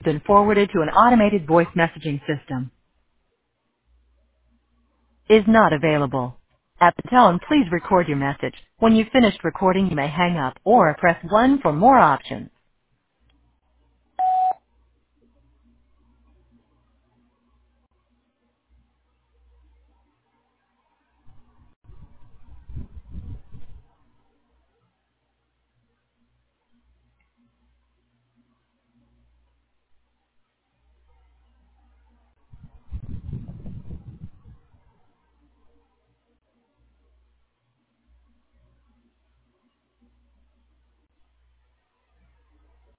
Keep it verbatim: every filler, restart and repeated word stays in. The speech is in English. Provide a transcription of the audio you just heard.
been forwarded to an automated voice messaging system. Is not available. At the tone, please record your message. When you've finished recording, you may hang up or press one for more options.